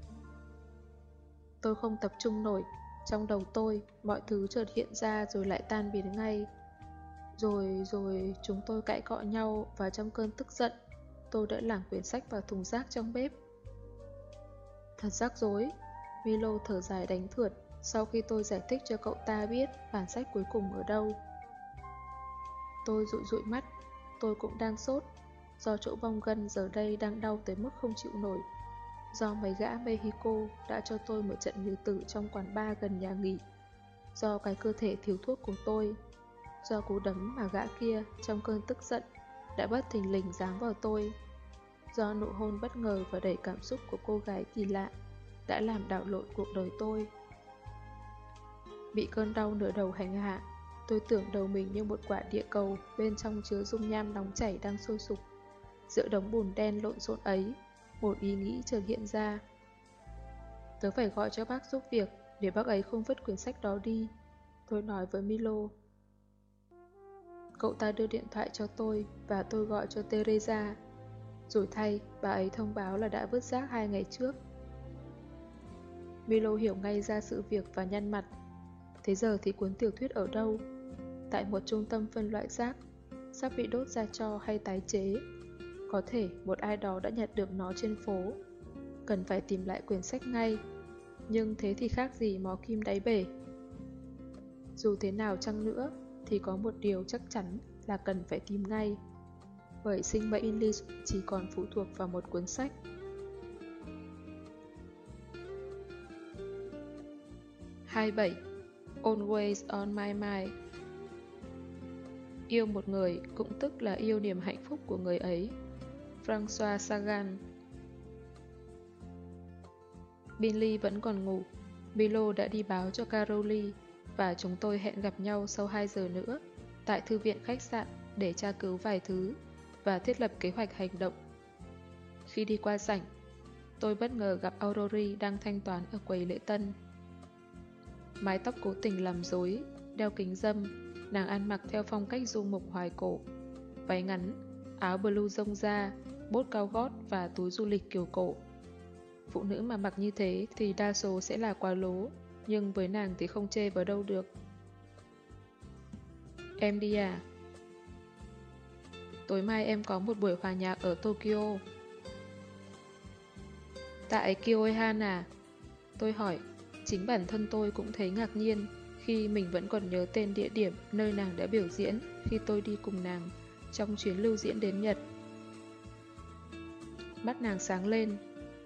Tôi không tập trung nổi. Trong đầu tôi, mọi thứ chợt hiện ra rồi lại tan biến ngay. Rồi chúng tôi cãi cọ nhau và trong cơn tức giận, tôi đã lảng quyển sách vào thùng rác trong bếp. Thật rắc rối. Milo thở dài đánh thượt sau khi tôi giải thích cho cậu ta biết bản sách cuối cùng ở đâu. Tôi dụi dụi mắt. Tôi cũng đang sốt, do chỗ bong gân giờ đây đang đau tới mức không chịu nổi. Do mấy gã Mexico đã cho tôi một trận nhừ tử trong quán bar gần nhà nghỉ. Do cái cơ thể thiếu thuốc của tôi. Do cú đấm mà gã kia trong cơn tức giận đã bất thình lình giáng vào tôi. Do nụ hôn bất ngờ và đầy cảm xúc của cô gái kỳ lạ đã làm đảo lộn cuộc đời tôi. Bị cơn đau nửa đầu hành hạ, tôi tưởng đầu mình như một quả địa cầu bên trong chứa dung nham nóng chảy đang sôi sục. Giữa đống bùn đen lộn xộn ấy, một ý nghĩ chợt hiện ra. Tớ phải gọi cho bác giúp việc để bác ấy không vứt quyển sách đó đi, tôi nói với Milo. Cậu ta đưa điện thoại cho tôi và tôi gọi cho Teresa. Rồi thay, bà ấy thông báo là đã vứt rác 2 ngày trước. Milo hiểu ngay ra sự việc và nhăn mặt. Thế giờ thì cuốn tiểu thuyết ở đâu? Tại một trung tâm phân loại rác, sắp bị đốt ra tro hay tái chế. Có thể một ai đó đã nhặt được nó trên phố. Cần phải tìm lại quyển sách ngay. Nhưng thế thì khác gì mò kim đáy bể. Dù thế nào chăng nữa, thì có một điều chắc chắn là cần phải tìm ngay. Bởi sinh mệnh English chỉ còn phụ thuộc vào một cuốn sách. 27. Always on my mind. Yêu một người cũng tức là yêu niềm hạnh phúc của người ấy. François Sagan. Binley vẫn còn ngủ. Milo đã đi báo cho Caroly và chúng tôi hẹn gặp nhau sau 2 giờ nữa tại thư viện khách sạn để tra cứu vài thứ và thiết lập kế hoạch hành động. Khi đi qua sảnh, tôi bất ngờ gặp Aurori đang thanh toán ở quầy lễ tân. Mái tóc cố tình làm rối, đeo kính râm, nàng ăn mặc theo phong cách du mục hoài cổ. Váy ngắn, áo blue rông da, bốt cao gót và túi du lịch kiểu cổ. Phụ nữ mà mặc như thế thì đa số sẽ là quá lố, nhưng với nàng thì không chê vào đâu được. Em đi à? Tối mai em có một buổi hòa nhạc ở Tokyo. Tại Kyohan à? Tôi hỏi, chính bản thân tôi cũng thấy ngạc nhiên khi mình vẫn còn nhớ tên địa điểm nơi nàng đã biểu diễn khi tôi đi cùng nàng trong chuyến lưu diễn đến Nhật. Mắt nàng sáng lên.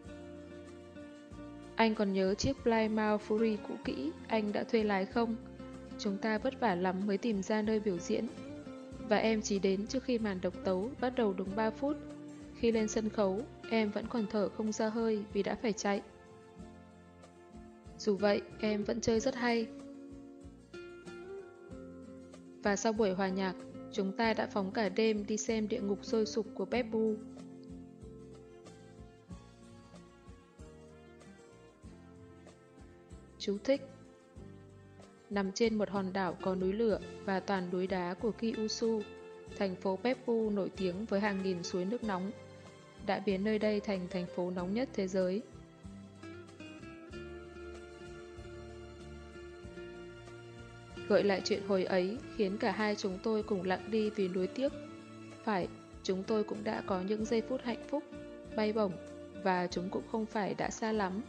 Anh còn nhớ chiếc Plymouth Fury cũ kỹ anh đã thuê lái không? Chúng ta vất vả lắm mới tìm ra nơi biểu diễn. Và em chỉ đến trước khi màn độc tấu bắt đầu đúng 3 phút. Khi lên sân khấu, em vẫn còn thở không ra hơi vì đã phải chạy. Dù vậy, em vẫn chơi rất hay. Và sau buổi hòa nhạc, chúng ta đã phóng cả đêm đi xem địa ngục sôi sục của Beppu. Chú thích. Nằm trên một hòn đảo có núi lửa và toàn núi đá của Kyushu, thành phố Beppu nổi tiếng với hàng nghìn suối nước nóng, đã biến nơi đây thành thành phố nóng nhất thế giới. Gợi lại chuyện hồi ấy khiến cả hai chúng tôi cùng lặng đi vì nuối tiếc. Phải, chúng tôi cũng đã có những giây phút hạnh phúc, bay bổng, và chúng cũng không phải đã xa lắm.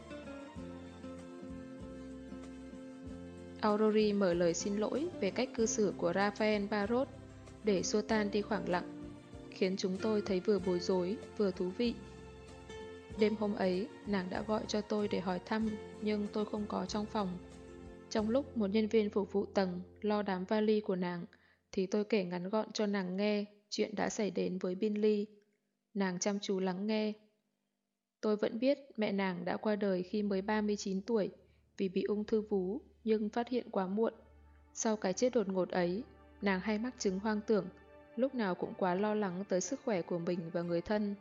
Aurori mở lời xin lỗi về cách cư xử của Raphael Barros để xua tan đi khoảng lặng, khiến chúng tôi thấy vừa bối rối, vừa thú vị. Đêm hôm ấy, nàng đã gọi cho tôi để hỏi thăm, nhưng tôi không có trong phòng. Trong lúc một nhân viên phục vụ tầng lo đám vali của nàng, thì tôi kể ngắn gọn cho nàng nghe chuyện đã xảy đến với Binley. Nàng chăm chú lắng nghe. Tôi vẫn biết mẹ nàng đã qua đời khi mới 39 tuổi vì bị ung thư vú, nhưng phát hiện quá muộn. Sau cái chết đột ngột ấy, nàng hay mắc chứng hoang tưởng, lúc nào cũng quá lo lắng tới sức khỏe của mình và người thân.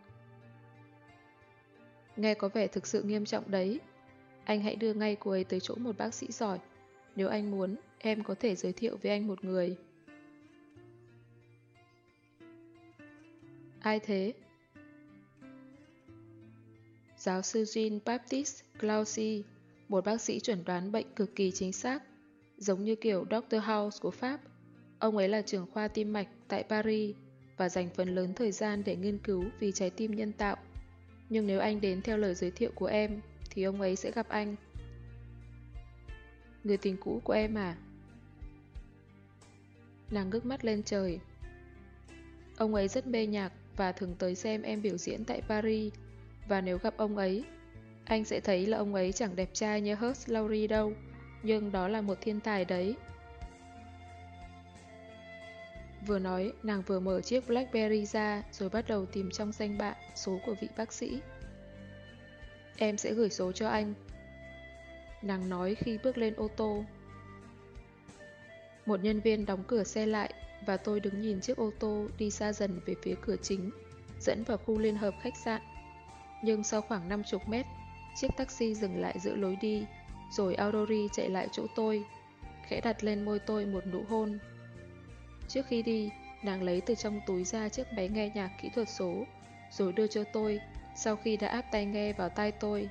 Nghe có vẻ thực sự nghiêm trọng đấy. Anh hãy đưa ngay cô ấy tới chỗ một bác sĩ giỏi. Nếu anh muốn, em có thể giới thiệu với anh một người. Ai thế? Giáo sư Jean-Baptiste Clausy, một bác sĩ chuẩn đoán bệnh cực kỳ chính xác, giống như kiểu Dr. House của Pháp. Ông ấy là trưởng khoa tim mạch tại Paris và dành phần lớn thời gian để nghiên cứu vì trái tim nhân tạo. Nhưng nếu anh đến theo lời giới thiệu của em, thì ông ấy sẽ gặp anh. Người tình cũ của em à? Nàng ngước mắt lên trời. Ông ấy rất mê nhạc và thường tới xem em biểu diễn tại Paris. Và nếu gặp ông ấy, anh sẽ thấy là ông ấy chẳng đẹp trai như Hugh Laurie đâu, nhưng đó là một thiên tài đấy. Vừa nói, nàng vừa mở chiếc Blackberry ra rồi bắt đầu tìm trong danh bạ số của vị bác sĩ. Em sẽ gửi số cho anh. Nàng nói khi bước lên ô tô. Một nhân viên đóng cửa xe lại và tôi đứng nhìn chiếc ô tô đi xa dần về phía cửa chính, dẫn vào khu liên hợp khách sạn. Nhưng sau khoảng 50 mét, chiếc taxi dừng lại giữa lối đi, rồi Aurori chạy lại chỗ tôi, khẽ đặt lên môi tôi một nụ hôn. Trước khi đi, nàng lấy từ trong túi ra chiếc máy nghe nhạc kỹ thuật số, rồi đưa cho tôi, sau khi đã áp tai nghe vào tai tôi.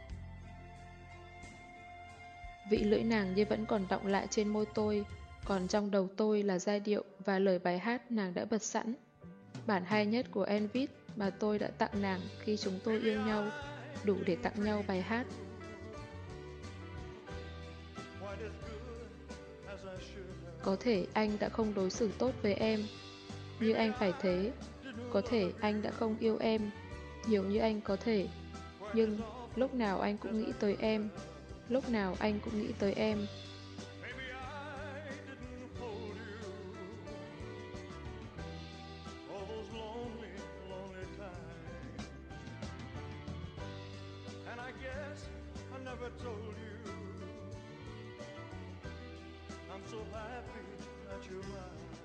Vị lưỡi nàng như vẫn còn đọng lại trên môi tôi, còn trong đầu tôi là giai điệu và lời bài hát nàng đã bật sẵn. Bản hay nhất của Elvis mà tôi đã tặng nàng khi chúng tôi yêu nhau, đủ để tặng nhau bài hát. Có thể anh đã không đối xử tốt với em, như anh phải thế. Có thể anh đã không yêu em, nhiều như anh có thể. Nhưng lúc nào anh cũng nghĩ tới em, lúc nào anh cũng nghĩ tới em. I'm so happy that you're mine.